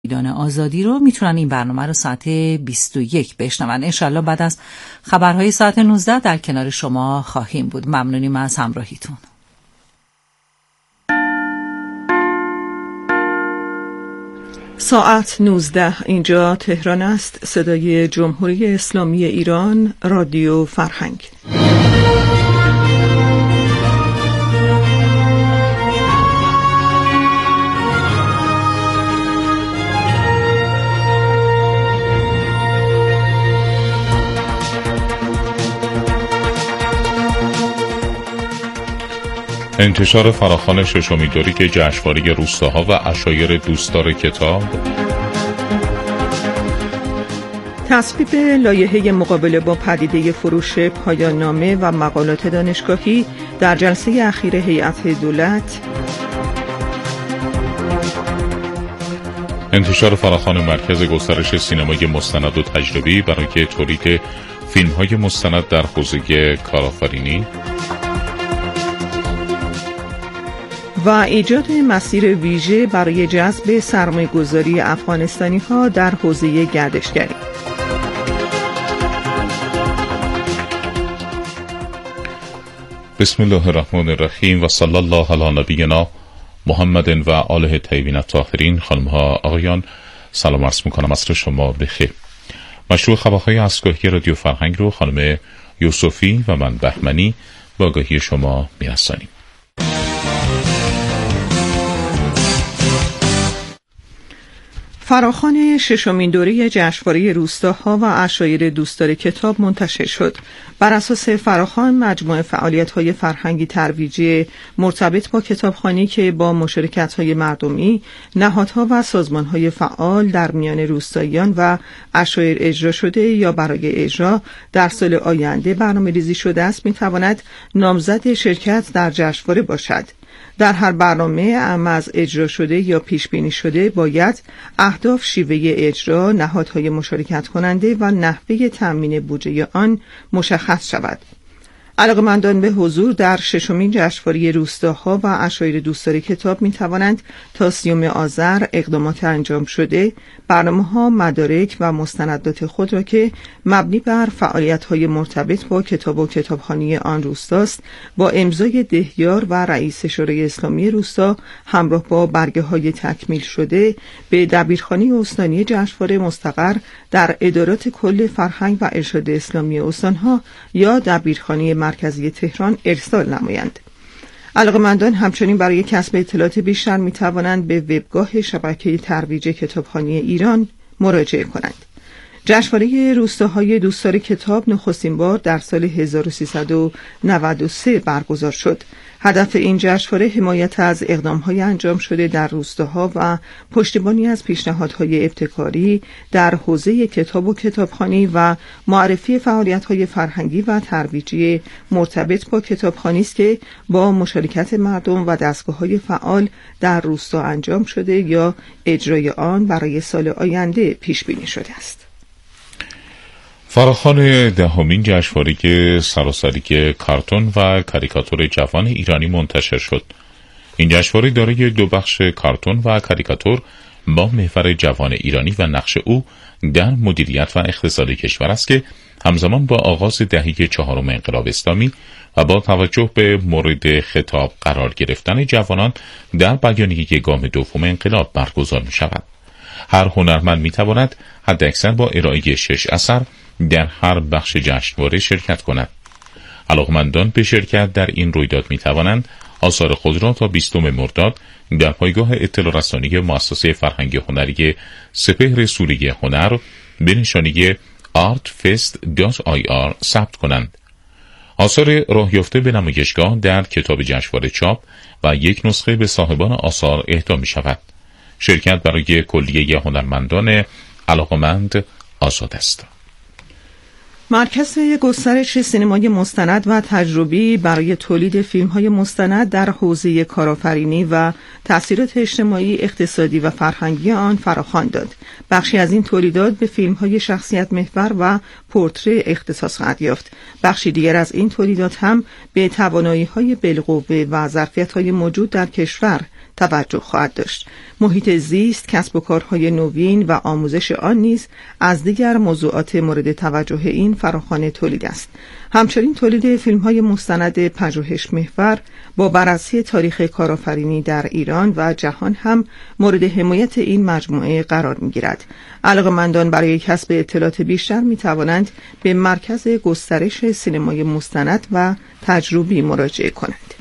میدان آزادی رو میتونن این برنامه رو ساعت 21 بشنون. انشالله بعد از خبرهای ساعت 19 در کنار شما خواهیم بود. ممنونیم از همراهیتون. ساعت 19 اینجا تهران است. صدای جمهوری اسلامی ایران، رادیو فرهنگ. انتشار فراخوان ششمین دوره جشنواره روستاها و عشایر دوستدار کتاب، تصویب لایحه مقابله با پدیده فروش پایان نامه و مقالات دانشگاهی در جلسه اخیر هیئت دولت، انتشار فراخوان مرکز گسترش سینمای مستند و تجربی برای تولید فیلم‌های مستند در حوزه کارآفرینی و ایجاد مسیر ویژه برای جذب سرمایه‌گذاری افغانستانی‌ها در حوزه گردشگری. بسم الله الرحمن الرحیم و صلی الله علی نبینا محمد و آله الطیبین الطاهرین. خانم‌ها آقایان، سلام عرض می‌کنم، عصر شما بخیر. مشروع خبرهای اسکاهی رادیو فرهنگ رو خانم یوسفی و من بهمنی با آگاهی شما می‌رسانیم. فراخوان ششمین دوره جشنواره روستاها و عشایر دوستدار کتاب منتشر شد. بر اساس فراخوان، مجموعه فعالیت‌های فرهنگی ترویجی مرتبط با کتابخوانی که با مشارکت‌های مردمی، نهادها و سازمان‌های فعال در میان روستاییان و عشایر اجرا شده یا برای اجرا در سال آینده برنامه‌ریزی شده است، می‌تواند نامزد شرکت در جشنواره باشد. در هر برنامه از اجرا شده یا پیش بینی شده باید اهداف، شیوه اجرا، نهادهای مشارکت کننده و نحوه تأمین بودجه آن مشخص شود. علاقه‌مندان به حضور در ششمین جشنواره روستاها و عشایر دوستدار کتاب می توانند تا 30 آذر اقدامات انجام شده، برنامه‌ها، مدارک و مستندات خود را که مبنی بر فعالیت‌های مرتبط با کتاب و کتابخوانی آن روستاست، با امضای دهیار و رئیس شورای اسلامی روستا همراه با برگه‌های تکمیل شده به دبیرخانه استانی جشنواره مستقر در ادارات کل فرهنگ و ارشاد اسلامی استان‌ها یا دبیرخانه مرکزی تهران ارسال نمایند. علاقه‌مندان همچنین برای کسب اطلاعات بیشتر می توانند به وبگاه شبکه ترویج کتابخوانی ایران مراجعه کنند. جشنواره روستاهای دوستدار کتاب نخستین بار در سال 1393 برگزار شد. هدف این جشنواره حمایت از اقدام‌های انجام شده در روستاها و پشتیبانی از پیشنهادهای ابتکاری در حوزه کتاب و کتابخوانی و معرفی فعالیت‌های فرهنگی و ترویجی مرتبط با کتابخوانی است که با مشارکت مردم و دستگاه‌های فعال در روستا انجام شده یا اجرای آن برای سال آینده پیش بینی شده است. فراخوان دهمین جشنواره سراسری کارتون و کاریکاتور جوان ایرانی منتشر شد. این جشنواره دارای دو بخش کارتون و کاریکاتور با محور جوان ایرانی و نقش او در مدیریت و اقتصاد کشور است که همزمان با آغاز دهه 4 انقلاب اسلامی و با توجه به مورد خطاب قرار گرفتن جوانان در بیانیه گام دوم انقلاب برگزار می شود. هر هنرمند می تواند حداکثر با ارائه 6 اثر در هر بخش جشنواره شرکت کند. علاقمندان به شرکت در این رویداد می توانند آثار خود را تا 20 مرداد در پایگاه اطلاع رسانی مؤسسه فرهنگی هنری سپهر سوری هنر به نشانی artfest.ir ثبت کنند. آثار راه یافته به نمایشگاه در کتاب جشنواره چاپ و یک نسخه به صاحبان آثار اهدا می شود. شرکت برای کلیه هنرمندان علاقمند آزاد است. مرکز گسترش سینمای مستند و تجربی برای تولید فیلم‌های مستند در حوزه کارآفرینی و تأثیرات اجتماعی، اقتصادی و فرهنگی آن فراخوان داد. بخشی از این تولیدات به فیلم‌های شخصیت محور و پورتره اختصاص خواهد یافت. بخشی دیگر از این تولیدات هم به توانایی‌های بالقوه و ظرفیت‌های موجود در کشور توجه خواهد داشت. محیط زیست، کسب و کارهای نوین و آموزش آن نیز از دیگر موضوعات مورد توجه این فراخوان تولید است. همچنین تولید فیلم‌های مستند پژوهش محور با بررسی تاریخ کارآفرینی در ایران و جهان هم مورد حمایت این مجموعه قرار می‌گیرد. علاقه‌مندان برای کسب اطلاعات بیشتر می‌توانند به مرکز گسترش سینمای مستند و تجربی مراجعه کنند.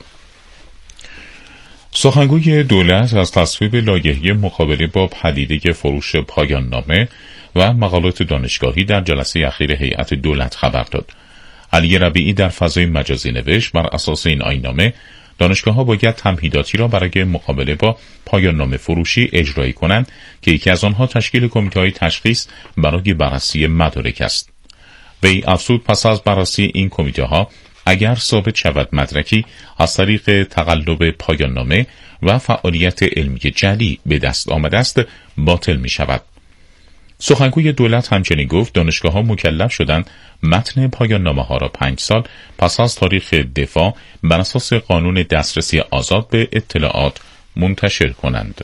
سخنگوی دولت از تصویب لایحه مقابله با پدیده فروش پایان نامه و مقالات دانشگاهی در جلسه اخیر هیئت دولت خبر داد. علی ربیعی در فضای مجازی نوشت بر اساس این آیین‌نامه دانشگاه‌ها باید تمهیداتی را برای مقابله با پایان نامه فروشی اجرایی کنند که یکی از آنها تشکیل کمیته‌های تشخیص برای بررسی مدارک است. وی افزود پس از بررسی این کمیته‌ها اگر ثابت شود مدرکی از طریق تقلب پایان نامه و فعالیت علمی جعلی به دست آمده است باطل می شود. سخنگوی دولت همچنین گفت دانشگاه‌ها مکلف شدند متن پایان نامه ها را 5 سال پس از تاریخ دفاع بر اساس قانون دسترسی آزاد به اطلاعات منتشر کنند.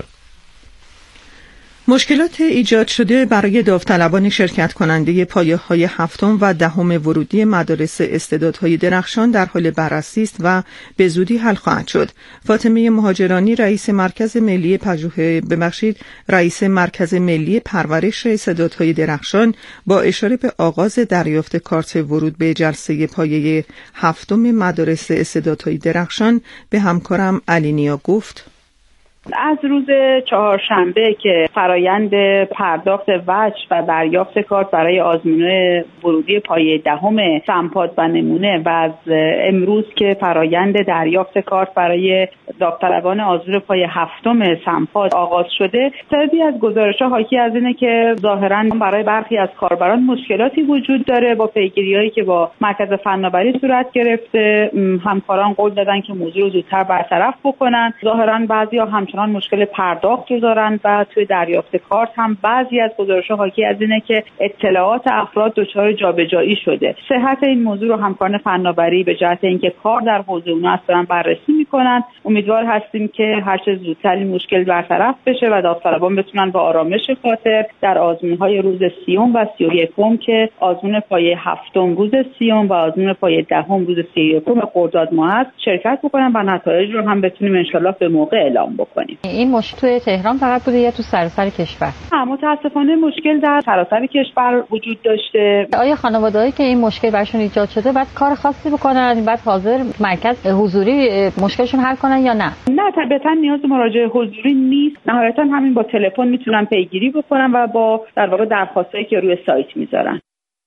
مشکلات ایجاد شده برای داوطلبان شرکت کننده پایه‌های 7 و 10 ورودی مدارس استعدادهای درخشان در حال بررسی است و به زودی حل خواهد شد. فاطمه مهاجرانی رئیس مرکز ملی پرورش استعدادهای درخشان با اشاره به آغاز دریافت کارت ورود به جلسه پایه 7 مدارس استعدادهای درخشان به همکارم علینیا گفت: از روز چهارشنبه که فرایند پرداخت وجه و دریافت کارت برای آزمون ورودی پایه 10 سمپاد و نمونه و از امروز که فرایند دریافت کارت برای داوطلبان آزمون پایه 7 سمپاد آغاز شده، تعدادی از گزارش‌ها حاکی از اینه که ظاهراً برای برخی از کاربران مشکلاتی وجود داره. با پیگیری‌هایی که با مرکز فناوری صورت گرفته، همکاران قول دادن که موضوع رو زودتر برطرف بکنن. ظاهراً بعضی‌ها همچنان مشکل پرداخت رو دارن و توی دریافت کارت هم بعضی از گزارش‌ها حاکی از اینه که اطلاعات افراد دچار جابجایی شده. صحت این موضوع رو همکاران فناوری به جهت اینکه کار در حوزه اونها است دارن بررسی میکنن. امیدوار هستیم که هر چه زودتر این مشکل برطرف بشه و داوطلبان بتونن با آرامش خاطر در آزمون‌های روز 30 و 31 که آزمون پایه 7 روز 30 و آزمون پایه 10 روز 31 خرداد ماه است شرکت بکنن و نتایج رو هم بتونیم انشالله به موقع اعلام بکنیم. این مشکل توی تهران فقط بوده یا تو سراسر کشور؟ متاسفانه مشکل در سراسر کشور وجود داشته. آیا خانواده‌هایی که این مشکل براشون ایجاد شده بعد کار خاصی بکنن، بعد حاضر مرکز حضوری مشکلشون حل کنن یا نه؟ نه، طبیعتا نیاز به مراجعه حضوری نیست. نهایتا همین با تلفن میتونن پیگیری بکنن و با در واقع درخواستایی که روی سایت میذارن.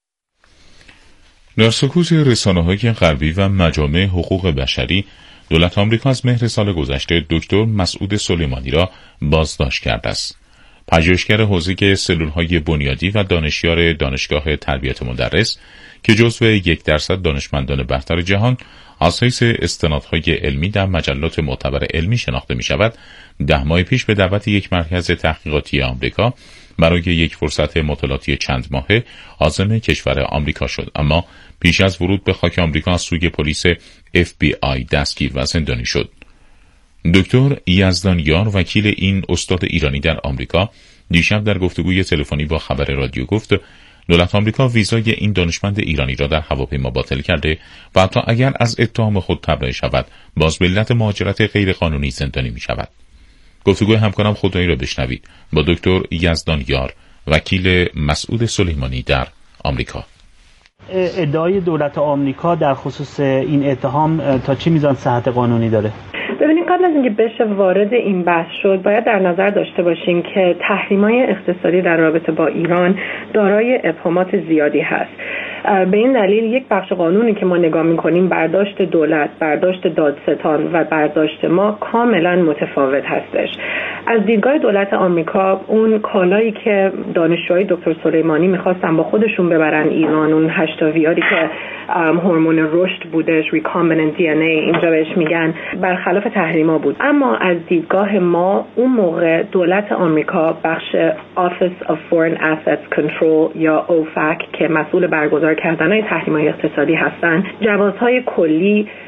در سکوت رسانه‌های غربی و مجامع حقوق بشری، دولت آمریکا از مهر سال گذشته دکتر مسعود سلیمانی را بازداشت کرده است. پژوهشگر حوزه سلول‌های بنیادی و دانشیار دانشگاه تربیت مدرس که جزو 1% دانشمندان برتر جهان از حیث استنادهای علمی در مجلات معتبر علمی شناخته می شود، 10 ماه پیش به دعوت یک مرکز تحقیقاتی آمریکا برای یک فرصت مطالعاتی چند ماهه عازم کشور آمریکا شد، اما پیش از ورود به خاک آمریکا از سوی پلیس FBI دستگیر و زندانی شد. دکتر یزدانیار وکیل این استاد ایرانی در آمریکا دیشب در گفتگوی تلفنی با خبر رادیو گفت دولت آمریکا ویزای این دانشمند ایرانی را در هواپیما باطل کرده و حتی اگر از اتهام خود تبرئه شود باز به علت مهاجرت غیرقانونی زندانی می شود. گفتگوی همکارم خدایی را بشنوید با دکتر یزدانیار وکیل مسعود سلیمانی در آمریکا. ادعای دولت آمریکا در خصوص این اتهام تا چه میزان صحت قانونی داره؟ ببینید، قبل از اینکه بشه وارد این بحث شد باید در نظر داشته باشیم که تحریم‌های اقتصادی در رابطه با ایران دارای ابهامات زیادی هست. به این دلیل یک بخش قانونی که ما نگاه می‌کنیم، برداشت دولت، برداشت دادستان و برداشت ما کاملا متفاوت هستش. از دیدگاه دولت آمریکا اون کالایی که دانشجوهای دکتر سلیمانی می‌خواستن با خودشون ببرن ایران، اون هشتاویاری که هورمون رشد بودش، ریکامبیننت دی ان ای اینجا بهش میگن، برخلاف تحریما بود. اما از دیدگاه ما اون موقع دولت آمریکا بخش Office of Foreign Assets Control یا OFAC که مسئول برگزار کردن تحریم‌های اقتصادی هستن، جوازهای کلی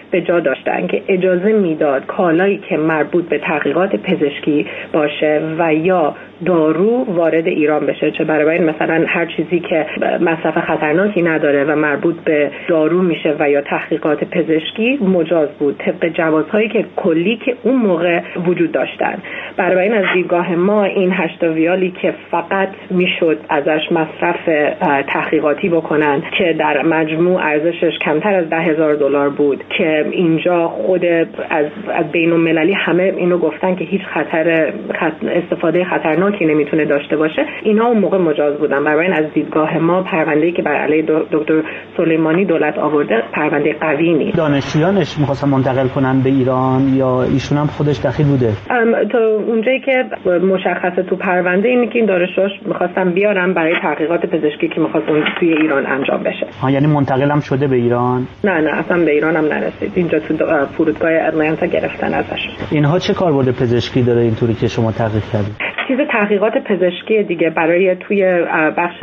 به جا داشتن که اجازه میداد کالایی که مربوط به تحقیقات پزشکی باشه و یا دارو وارد ایران بشه، چه برای مثلا هر چیزی که مصرف خطرناکی نداره و مربوط به دارو میشه و یا تحقیقات پزشکی مجاز بود طبق جوازهایی که کلی که اون موقع وجود داشتن. برای این از دیدگاه ما این 8 ویالی که فقط میشد ازش مصرف تحقیقاتی بکنن که در مجموع ارزشش کمتر از $10,000 بود، که اینجا خود از بین المللی همه اینو گفتن که هیچ استفاده خطرناکی نمیتونه داشته باشه، اینا اون موقع مجاز بودن. برای این از دیدگاه ما پرونده‌ای که بر علیه دکتر سلیمانی دولت آورده پرونده قوی نیست. دانشجویانش می‌خواستن منتقل کنن به ایران یا ایشون هم خودش دخیل بوده؟ تا اونجایی که مشخصه تو پرونده اینه که این دانشجوها می‌خواستن بیارن برای تحقیقات پزشکی که می‌خواستن توی ایران انجام بشه. یعنی منتقل هم شده به ایران؟ نه اصلا به ایران هم نرسید. اینجا تو فرودگاه اتلانتا گرفتن ازش. اینها چه کاربرد پزشکی داره اینطوری که شما تحقیق کردید؟ چیز تحقیقات پزشکی دیگه برای توی بخش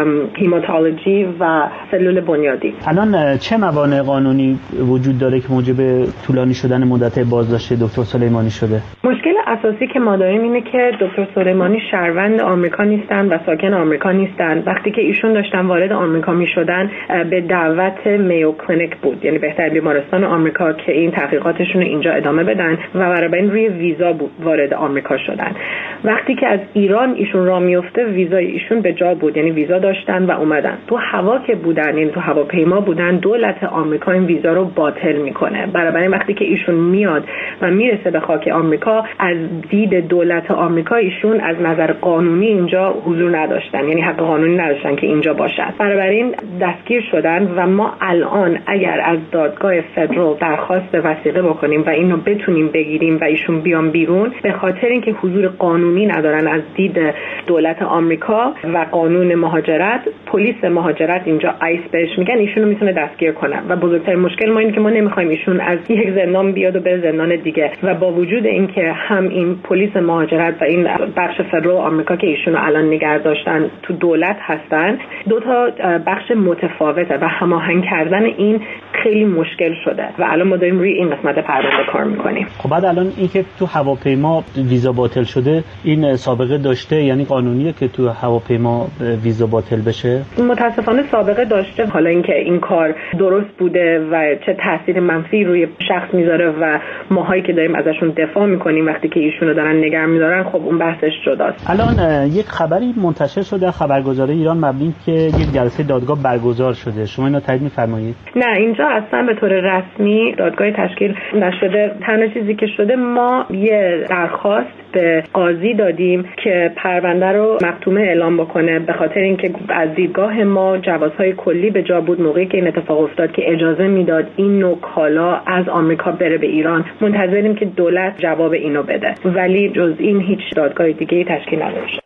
هیماتولوژی و سلول بنیادی. الان چه موانع قانونی وجود داره که موجب طولانی شدن مدت بازداشت دکتر سلیمانی شده؟ مشکل اساسی که ما داریم اینه که دکتر سلیمانی شهروند آمریکا نیستن و ساکن آمریکا نیستن. وقتی که ایشون داشتن وارد آمریکا میشدن به دعوت میو کلینیک بود، یعنی بهترین بیمارستان آمریکا، که این تحقیقاتشون رو اینجا ادامه بدن و برای این روی ویزا بود وارد آمریکا شدن. وقتی که از ایران ایشون راه میفته ویزای ایشون به جا بود، یعنی ویزا داشتن و اومدن. تو هوا که بودن، یعنی تو هواپیما بودن، دولت آمریکا این ویزا رو باطل میکنه. برای وقتی که ایشون میاد و میرسه به خاک آمریکا، از دید دولت آمریکا ایشون از نظر قانونی اینجا حضور نداشتن، یعنی حق قانونی نداشتن که اینجا باشن. این دستگیر شدن و ما الان اگر از دادگاه فدرال درخواست وثیقه بکنیم و اینو بتونیم بگیریم و ایشون بیان بیرون، به خاطر اینکه حضور قانونی ندارن از دید دولت آمریکا و قانون مهاجرت، پلیس مهاجرت اینجا آیس بهش میگن، ایشونو میتونه دستگیر کنن. و بزرگترین مشکل ما اینه که ما نمیخوایم ایشون از یک زندان بیاد و به زندان دیگه، و با وجود اینکه هم این پلیس مهاجرت و این بخش فدرال آمریکا که ایشونو الان نگه داشتن تو دولت هستن، دو تا بخش متفاوته و هماهنگ کردن این خیلی مشکل شده و الان ما داریم روی این قسمت پرونده کار میکنیم. خب بعد الان این که تو هواپیما ویزا باطل شده، این سابقه داشته؟ یعنی قانونیه که تو هواپیما ویزا باطل بشه؟ متاسفانه سابقه داشته. حالا اینکه این کار درست بوده و چه تاثیر منفی روی شخص میذاره و ماهایی که داریم ازشون دفاع میکنیم وقتی که ایشونو دارن نگه میدارن، خب اون بحثش جداست. الان یک خبری منتشر شده خبرگزاری ایران مبنی که یک جلسه دادگاه برگزار شده، شما اینو تایید می‌فرمایید؟ نه، اینجا اصلا به طور رسمی دادگاهی تشکیل نشده. تنها چیزی که شده، ما یه درخواست به قاضی دادیم که پرونده رو مختومه اعلام بکنه، به خاطر اینکه از دیدگاه ما جوازهای کلی به جا بود موقعی که این اتفاق افتاد که اجازه میداد این نوع کالا از آمریکا بره به ایران. منتظریم که دولت جواب اینو بده، ولی جز این هیچ دادگاه دیگه‌ای تشکیل نشده.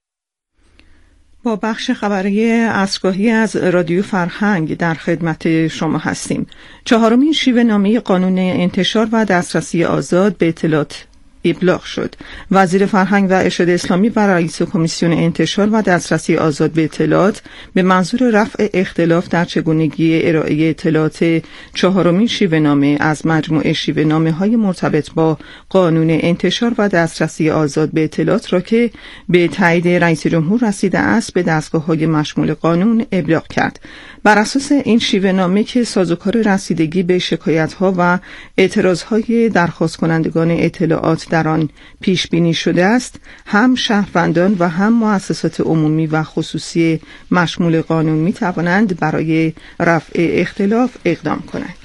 با بخش خبری عصرگاهی از رادیو فرهنگ در خدمت شما هستیم. 4مین شیوه نامه قانون انتشار و دسترسی آزاد به اطلاعات ابلاغ شد. وزیر فرهنگ و ارشاد اسلامی و رئیس کمیسیون انتشار و دسترسی آزاد به اطلاعات به منظور رفع اختلاف در چگونگی ارائه اطلاعات 4مین شیوه نامه از مجموعه شیوه نامه‌های مرتبط با قانون انتشار و دسترسی آزاد به اطلاعات را که به تایید رئیس جمهور رسیده است به دستگاه‌های مشمول قانون ابلاغ کرد. بر اساس این شیوه نامه که سازوکار رسیدگی به شکایت‌ها و اعتراض‌های درخواست کنندگان اطلاعات در آن پیش بینی شده است، هم شهروندان و هم مؤسسات عمومی و خصوصی مشمول قانون می توانند برای رفع اختلاف اقدام کنند.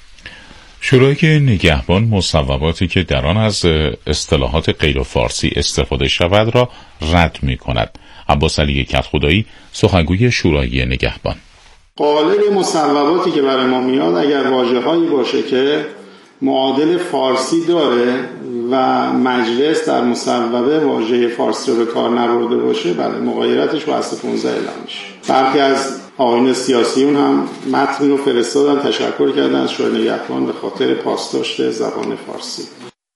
شورای نگهبان مصوباتی که در آن از اصطلاحات غیر فارسی استفاده شود را رد می کند. عباس علی کدخدایی، سخنگوی شورای نگهبان: قالب مصوباتی که برای ما میاد اگر واژه‌هایی باشه که معادل فارسی داره و مجلس در مصوبه واژه فارسی رو به کار نبرده باشه، بله مغایرتش با اصل 15 اعلام میشه. برخی از آیین سیاسیون هم متن رو فرستادن، تشکر کردن از شورای نگهبان به خاطر پاسداشت زبان فارسی.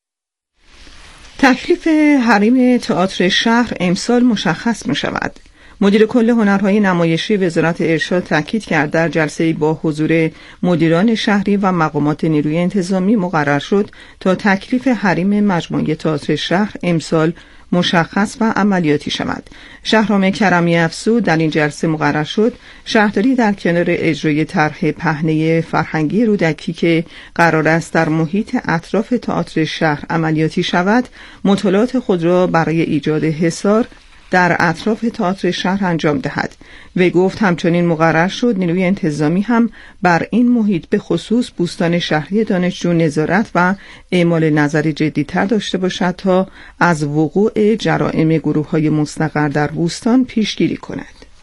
تکلیف حریم تئاتر شهر امسال مشخص می شود. مدیر کل هنرهای نمایشی وزارت ارشاد تاکید کرد در جلسه‌ای با حضور مدیران شهری و مقامات نیروی انتظامی مقرر شد تا تکلیف حریم مجموعه تئاتر شهر امسال مشخص و عملیاتی شود. شهرام کرمی افزود در این جلسه مقرر شد شهرداری در کنار اجرای طرح پهنه فرهنگی رودکی که قرار است در محیط اطراف تئاتر شهر عملیاتی شود، مطالعات خود را برای ایجاد حصار در اطراف تئاتر شهر انجام دهد. وی گفت همچنین مقرر شد نیروی انتظامی هم بر این محیط به خصوص بوستان شهری دانشجو نظارت و اعمال نظر جدی‌تر داشته باشد تا از وقوع جرائم گروه‌های مستقر در بوستان پیشگیری کند.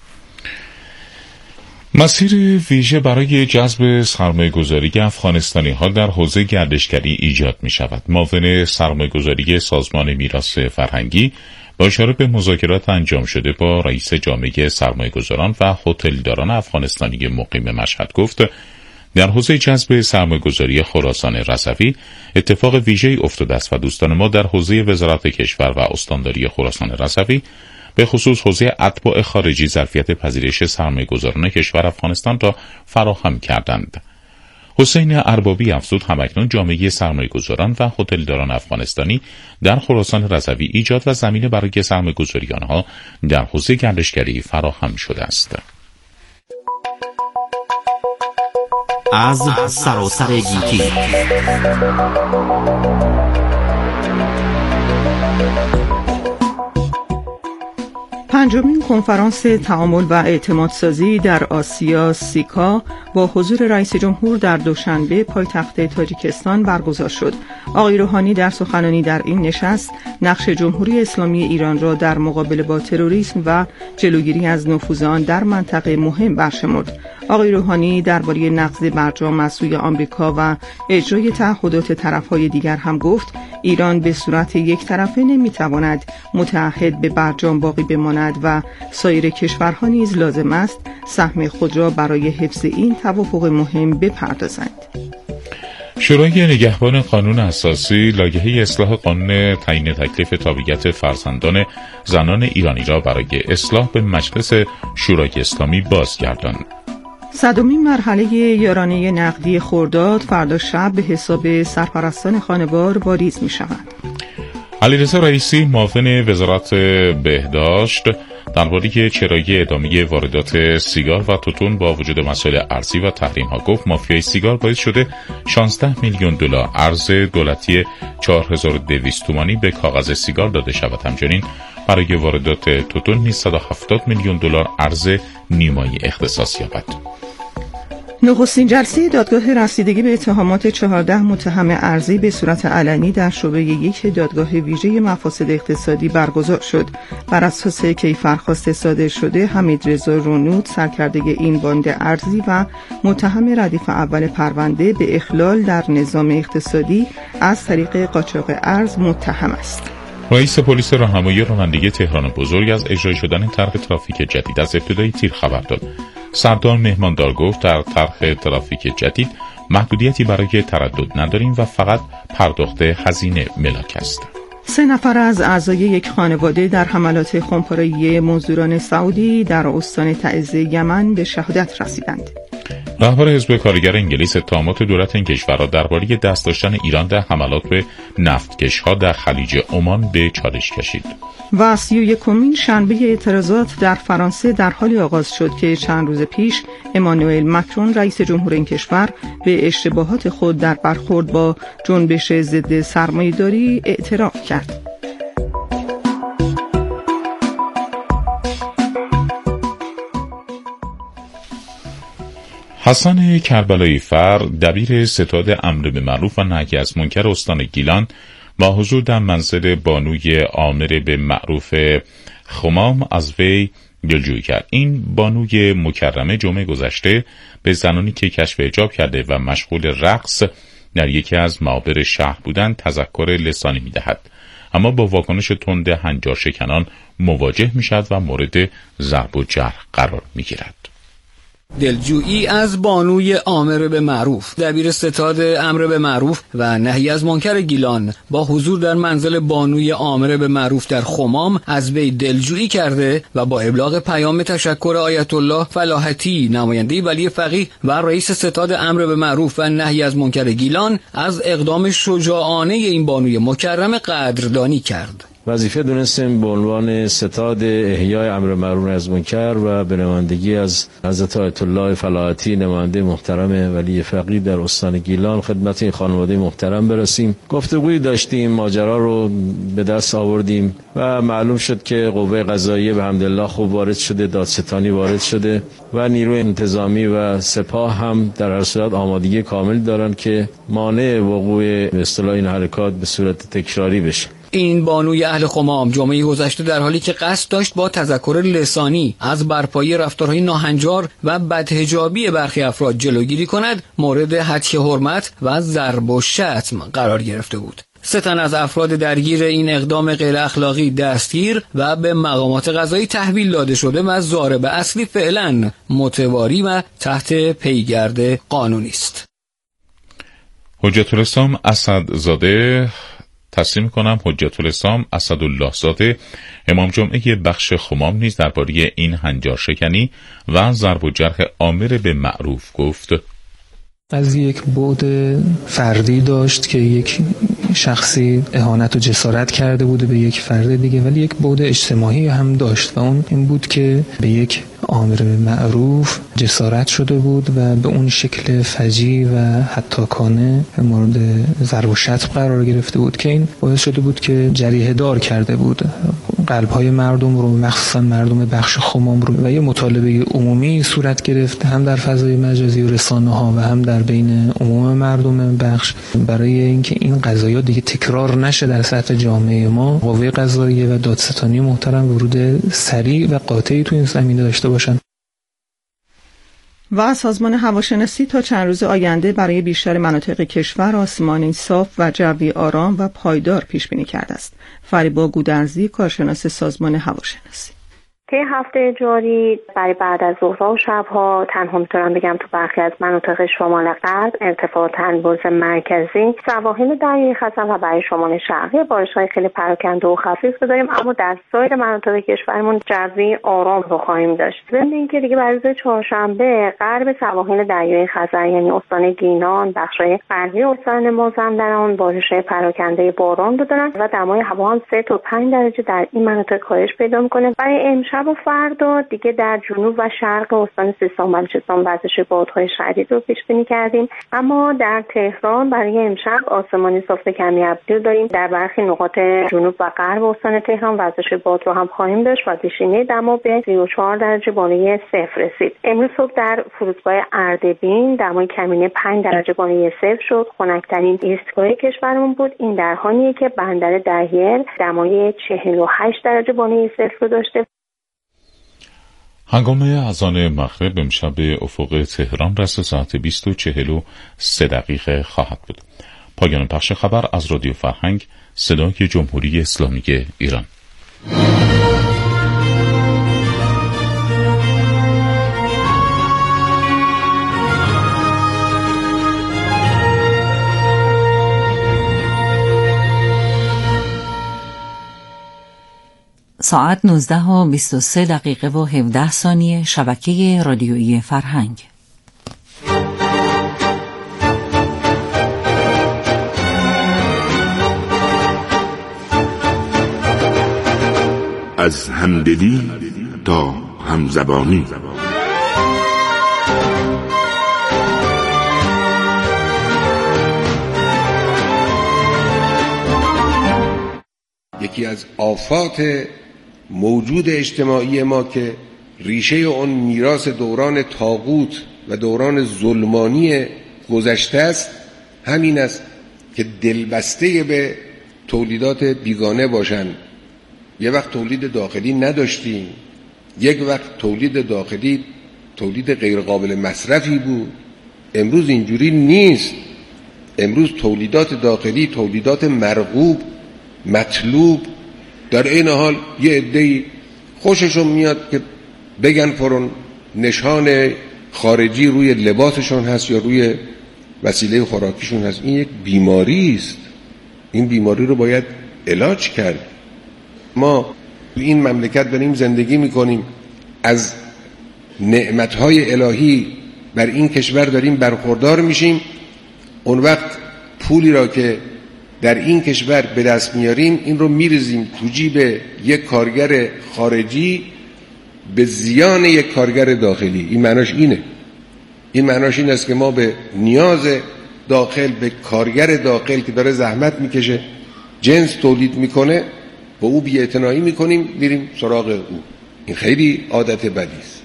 مسیر ویژه برای جذب سرمایه‌گذاری افغانستانی‌ها در حوزه گردشگری ایجاد می‌شود. معاون سرمایه‌گذاری سازمان میراث فرهنگی با اشاره به مذاکرات انجام شده با رئیس جامعه سرمایه‌گذاران و هتلداران افغانستانی مقیم مشهد گفت در حوزه جذب سرمایه‌گذاری خراسان رضوی اتفاق ویژه‌ای افتاده است و دوستان ما در حوزه وزارت کشور و استانداری خراسان رضوی به خصوص حوزه اتباع خارجی ظرفیت پذیرش سرمایه‌گذاران کشور افغانستان را فراهم کردند. حسین اربابی افزود همکنون جامعه سرمایه‌گذاران و هتلداران افغانستانی در خراسان رضوی ایجاد و زمینه برای سرمایه‌گذاری آنها در حوزه گردشگری فراهم شده است. از سراسر گیتی پنجمین کنفرانس تعامل و اعتمادسازی در آسیا سیکا با حضور رئیس جمهور در دوشنبه پایتخت تاجیکستان برگزار شد. آقای روحانی در سخنرانی در این نشست نقش جمهوری اسلامی ایران را در مقابله با تروریسم و جلوگیری از نفوذ آن در منطقه مهم برشمرد. آقای روحانی درباره نقض برجام از سوی آمریکا و اجرای تعهدات طرف‌های دیگر هم گفت ایران به صورت یک طرفه نمی‌تواند متعهد به برجام باقی بماند و سایر کشورها نیز لازم است سهم خود را برای حفظ این توافق مهم بپردازند. شورای نگهبان قانون اساسی لایحه اصلاح قانون تعیین تکلیف تابعیت فرزندان زنان ایرانی را برای اصلاح به مجلس شورای اسلامی بازگرداند. صدمین مرحله یارانه نقدی خرداد فردا شب به حساب سرپرستان خانوار واریز می شود. علیرضا رئیسی معاون وزارت بهداشت درباره چرایی ادامه واردات سیگار و توتون با وجود مسائل ارزی و تحریم ها گفت مافیای سیگار باعث شده 16 میلیون دلار ارز دولتی 4200 تومانی به کاغذ سیگار داده شود. همچنین برای واردات توتون نیز 170 میلیون دلار ارز نیمایی اختصاص یابد. نخستین جلسه دادگاه رسیدگی به اتهامات 14 متهم ارزی به صورت علنی در شعبه یک دادگاه ویژه مفاسد اقتصادی برگزار شد. بر اساس کیفرخواست صادر شده حمیدرضا رونود سرکرده این باند ارزی و متهم ردیف اول پرونده به اخلال در نظام اقتصادی از طریق قاچاق ارز متهم است. رئیس پلیس راهنمایی رانندگی تهران بزرگ از اجرای شدن طرح ترافیک جدید از ابتدای تیر خبر داد. سردار مهماندار گفت در طرح ترافیک جدید محدودیتی برای تردد نداریم و فقط پرداخت هزینه ملاک است. 3 نفر از اعضای یک خانواده در حملات خمپاره‌ای مزدوران سعودی در استان تعز یمن به شهادت رسیدند. رهبر حزب کارگر انگلیس اتهامات دولت این کشور را درباره دست داشتن ایران در حملات به نفتکش‌ها در خلیج عمان به چالش کشید. و 31مین شنبه اعتراضات در فرانسه در حالی آغاز شد که چند روز پیش امانوئل مکرون رئیس جمهور این کشور به اشتباهات خود در برخورد با جنبش ضد سرمایه‌داری اعتراف کرد. حسن کربلایی فر دبیر ستاد امر به معروف و نهی از منکر استان گیلان با حضور در منزل بانوی عامر به معروف خمام از وی دلجویی کرد. این بانوی مکرمه جمعه گذشته به زنانی که کشف حجاب کرده و مشغول رقص در یکی از معابر شهر بودند تذکر لسانی می‌دهد، اما با واکنش تند هنجار شکنان مواجه می‌شود و مورد ضرب و جرح قرار می‌گیرد. دلجویی از بانوی آمر به معروف، دبیر ستاد امر به معروف و نهی از منکر گیلان، با حضور در منزل بانوی آمر به معروف در خمام از وی دلجویی کرده و با ابلاغ پیام تشکر آیت الله فلاحتی، نماینده ولی فقیه و رئیس ستاد امر به معروف و نهی از منکر گیلان، از اقدام شجاعانه این بانوی مکرم قدردانی کرد. وظیفه دونستیم به عنوان ستاد احیای امر معروف از منکر و به نمایندگی از حضرت آیت الله فلاحتی، نماینده محترم ولی فقیه در استان گیلان، خدمت این خانواده محترم برسیم. گفتگویی داشتیم، ماجرا رو به دست آوردیم و معلوم شد که قوه قضاییه به حمدالله خوب وارد شده، دادستانی وارد شده و نیروی انتظامی و سپاه هم در هر صورت آمادگی کامل دارن که مانع وقوع به اصطلاح این حرکات به صورت تکراری بشه. این بانوی اهل خمام جمعه گذشته در حالی که قصد داشت با تذکر لسانی از برپایی رفتارهای ناهنجار و بدحجابی برخی افراد جلوگیری کند، مورد هتک حرمت و ضرب و شتم قرار گرفته بود. 3 تن از افراد درگیر این اقدام غیر اخلاقی دستگیر و به مقامات قضایی تحویل داده شده و ضارب اصلی فعلا متواری و تحت پیگرد قانونی است. حجت الاسلام اسدزاده تصمیم کنم حجت الاسلام اسدالله زاده امام جمعه بخش خمام نیز درباره این هنجار شکنی و ضرب و جرح آمر به معروف گفت. از یک بعد فردی داشت که یک شخصی اهانت و جسارت کرده بوده به یک فرد دیگه، ولی یک بعد اجتماعی هم داشت و اون این بود که به یک آمر معروف جسارت شده بود و به اون شکل فجیع و حتاکانه مورد ضرب و شتم قرار گرفته بود که این باعث شده بود که جریحه دار کرده بود قلب‌های مردم رو، مخصوصا مردم بخش خمام رو، و یه مطالبه عمومی صورت گرفت هم در فضای مجازی و رسانه‌ها و هم در بین عموم مردم بخش برای اینکه این قضایا دیگه تکرار نشه در سطح جامعه ما. قوه قضاییه و دادستانی محترم ورود سریع و قاطعی تو این زمینه داشته باشن. و سازمان هواشناسی تا چند روز آینده برای بیشتر مناطق کشور آسمانی صاف و جوی آرام و پایدار پیش بینی کرده است. فریبا گودرزی، کارشناس سازمان هواشناسی: طی هفته جاری برای بعد از ظهرها و شبها تنها میتونم بگم تو برخی از مناطق شمال غرب، ارتفاع تنبوز مرکزی، سواحل دریای خزر و برای شمال شرقی بارش‌های خیلی پراکنده و خفیف داریم، اما در سایر مناطق کشورمون جوی آرام رو خواهیم داشت. ضمن اینکه دیگه برای روز چهارشنبه غرب سواحل دریای خزر یعنی استان گینان، بخش‌های غربی استان مازندران بارش‌های پراکنده باران رو دارن و دمای هوا هم 3 تا 5 درجه در این مناطق کاهش پیدا می‌کنه. برای شب و فردا دیگه در جنوب و شرق استان سیستان و بلوچستان وزش بادهای شدید رو پیش بینی کردیم، اما در تهران برای امشب آسمانی صاف کمی ابری داریم. در برخی نقاط جنوب و غرب استان تهران وزش باد رو هم خواهیم داشت و پیشینه دما به 34 درجه بالای صفر رسید. امروز صبح در فرودگاه اردبیل دمای کمینه 5 درجه بالای صفر شد. خنک‌ترین ایستگاه کشورمون بود. این در حالیه که بندر دهیل دمای 48 درجه بالای صفر رو داشته. هنگام اذان مغرب امشب به افق تهران رسد ساعت 20:43 خواهد بود. پایان پخش خبر از رادیو فرهنگ، صدای جمهوری اسلامی ایران. ساعت 19:23 و 17 ثانیه. شبکه رادیویی فرهنگ. از همدلی تا همزبانی. یکی از آفات موجود اجتماعی ما که ریشه اون میراث دوران طاغوت و دوران ظلمانی گذشته است همین است که دلبسته به تولیدات بیگانه باشند. یه وقت تولید داخلی نداشتیم، یک وقت تولید داخلی تولید غیر قابل مصرفی بود. امروز اینجوری نیست. امروز تولیدات داخلی تولیدات مرغوب، مطلوب. در این حال یه عده‌ای خوششون میاد که بگن فرون نشان خارجی روی لباسشون هست یا روی وسیله خوراکیشون هست. این یک بیماری است. این بیماری رو باید علاج کرد. ما این مملکت داریم زندگی میکنیم، از نعمتهای الهی بر این کشور داریم برخوردار میشیم. اون وقت پولی را که در این کشور به دست میاریم این رو میریزیم تو جیب یک کارگر خارجی به زیان یک کارگر داخلی. این معناش اینه. این معناش این است که ما به نیاز داخل، به کارگر داخل که داره زحمت میکشه، جنس تولید میکنه، با او بی‌اعتنایی میکنیم، میریم سراغ او. این خیلی عادت بدی است.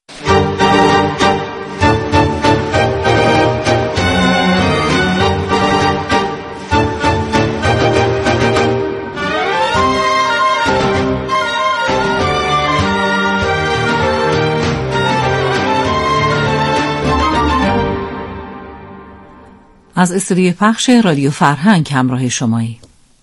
از استودیوی پخش رادیو فرهنگ همراه شمایی.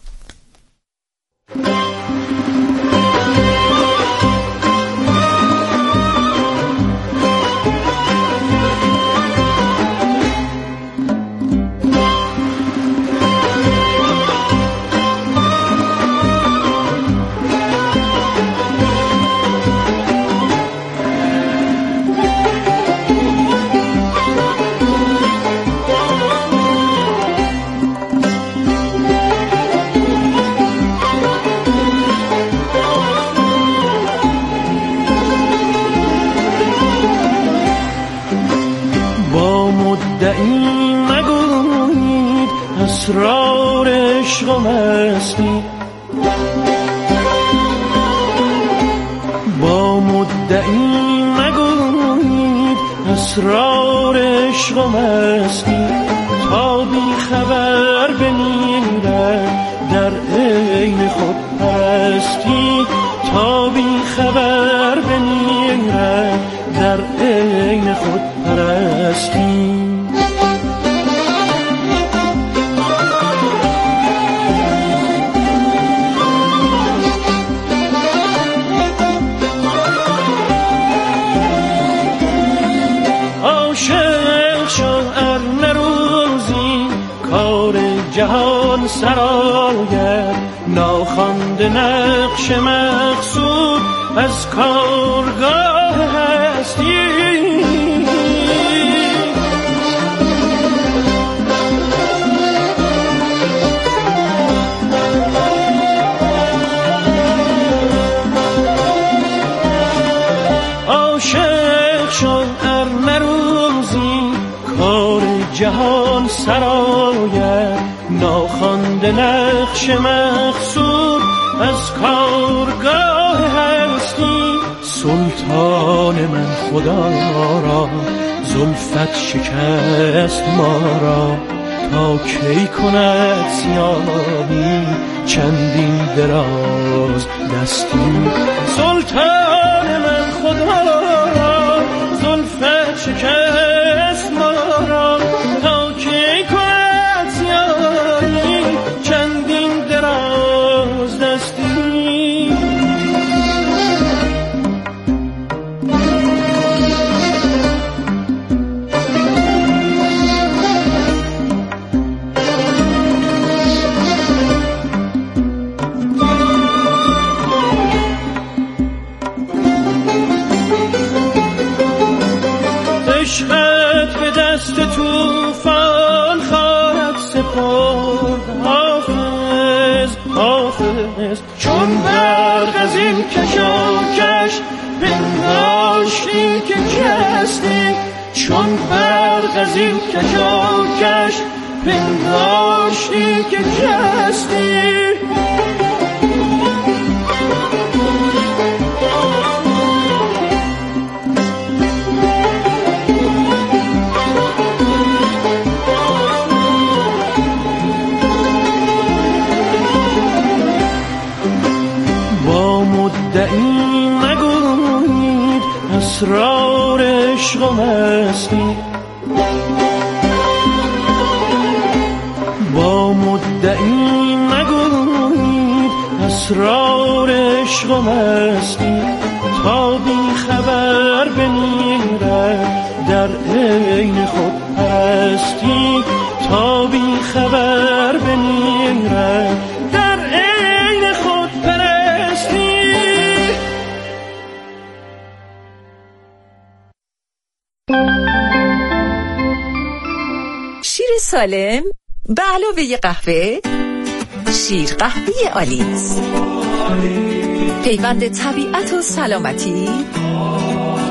اسرار عشق و مستی با مدعی نگویید، اسرار عشق و مستی تا بی خبر بمیرد در عین خود پرستی، تا بی خبر بمیرد در عین خود پرستی. جهان سراید ناخوانده نقش مقصود از کارگاه هستی. عاشق شو ار نروزی کار جهان سراید ناخوانده نقش مقصود از کارگاه هستی. سلطان من خدا را زلفت شکست ما را، تا کی کند سیاهی چندین دراز دستی. سلطان من خدا را زلفت شکست ما را، تا کی کند سیاهی چندین دراز دستی. عشقت به دست توفان خواهد سپرد حافظ حافظ، چون برق از این کشاکش پنداشتی که کستی، چون برق از این کشاکش پنداشتی که کستی. مدعی نگویید اسرار عشق و مستی، با مدعی نگویید اسرار عشق و مستی، تا بی خبر بمیرد در در عین خود پرستی تا بی خبر بمیرد، در عین خود پرستی. شیر سالم به علاوه قهوه، شیر قهوه آلیس، پیوند طبیعت و سلامتی